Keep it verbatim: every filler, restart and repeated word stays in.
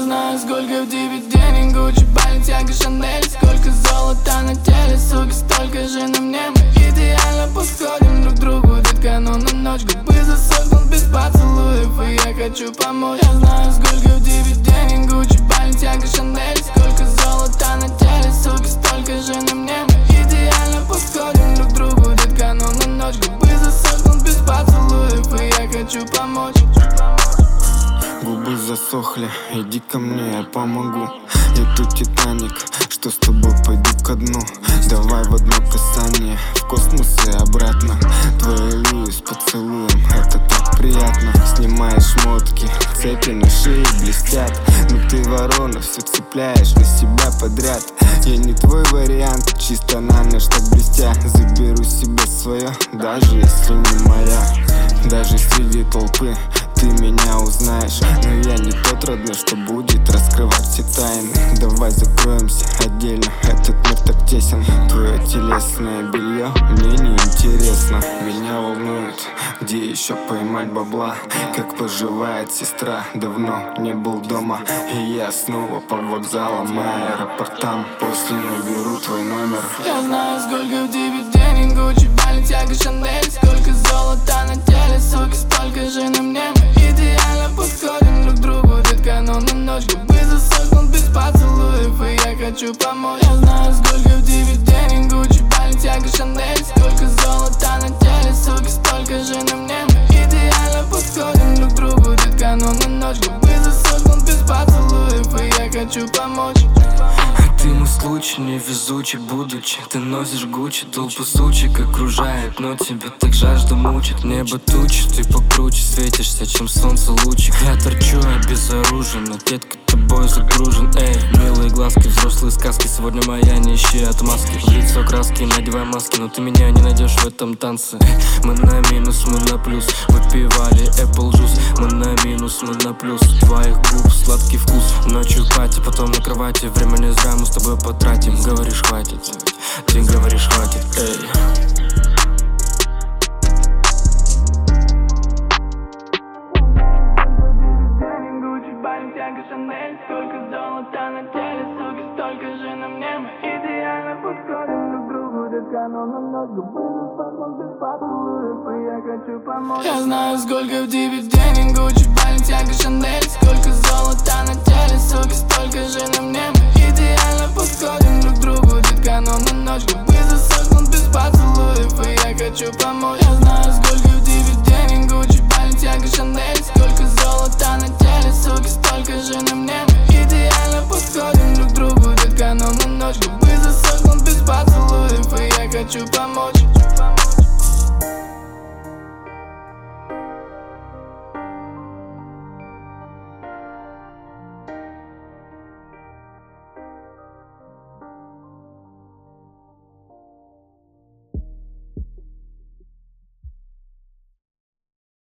знаю, сколько в тебе денег, Гуччи, Баленсиага, Шанель. Сколько золота на теле, сука, столько же на мне. Мы идеально подходим друг другу, детка, но на ночь губы засохнут без поцелуев, и я хочу помочь. Я знаю, сколько в тебе денег, Гуччи, Баленсиага, Шанель. Сколько золота на теле, сука, столько же на мне. Мы идеально подходим друг другу, детка, но на ночь губы засохнут без поцелуев, и я хочу помочь. Губы засохли, иди ко мне, я помогу. Я тут Титаник, что с тобой пойду ко дну. Давай в одно касание, в космос и обратно. Твои Луис поцелуем, это так приятно. Снимаешь шмотки, цепи на шее блестят. Но ты ворона, все цепляешь на себя подряд. Я не твой вариант, чисто на ночь так блестя. Заберу себе свое, даже если не моя. Даже среди толпы ты меня узнаешь, но я не тот родной, что будет раскрывать все тайны. Давай закроемся отдельно, этот мир так тесен. Твое телесное белье мне не интересно. Меня волнует, где еще поймать бабла. Как поживает сестра, давно не был дома. И я снова по вокзалам и аэропортам. После наберу твой номер. Я знаю, сколько в тебе денег, Гуччи, Баленсиага, Шанель. Сколько золота на теле, сука, столько же на мне. Мы идеально подходим друг другу, детка, но на ночь губы засохнут без поцелуев, и я хочу помочь. Я знаю, сколько в тебе денег, Гуччи, Баленсиага, Шанель. Сколько золота на теле, сука, столько же на мне. Мы идеально подходим друг другу, детка, но на ночь губы засохнут без поцелуев, и я хочу помочь. Ты мой случай, невезучий будучи. Ты носишь Гуччи, толпу сучек окружает, но тебя так жажда мучит. Небо тучи, ты покруче светишься, чем солнце лучик. Я торчу обезоружен, а детка тобой загружен. Эй, милые глазки, взрослые сказки. Сегодня моя, не ищи отмазки. В лицо краски, надевай маски, но ты меня не найдешь в этом танце. Мы на минус, мы на плюс. Выпивали Apple Juice. Мы на минус, мы на плюс. Твоих губ сладкий вкус. Ночью пати, потом на кровати. Время не зря, мы с тобой потратим. Говоришь, хватит, ты говоришь, хватит, эй. Сколько золота на теле, сука, столько же на мне. Мы идеально подходим друг другу, детка, но на ночь губы засохнут без поцелуев, и я хочу помочь. Я знаю, сколько в тебе денег, Гуччи, Баленсиага, Шанель. Сколько золота на теле, сука, столько же на мне. Мы идеально подходим друг другу, детка, но на ночь губы засохнут без поцелуев, и я хочу помочь. Я знаю, сколько в тебе денег, Гуччи, Баленсиага, Шанель. Сколько золота на теле, сука, столько же на мне. Мы идеально подходим друг другу, детка, но на ночь губы засохнут без поцелуев, и я хочу помочь.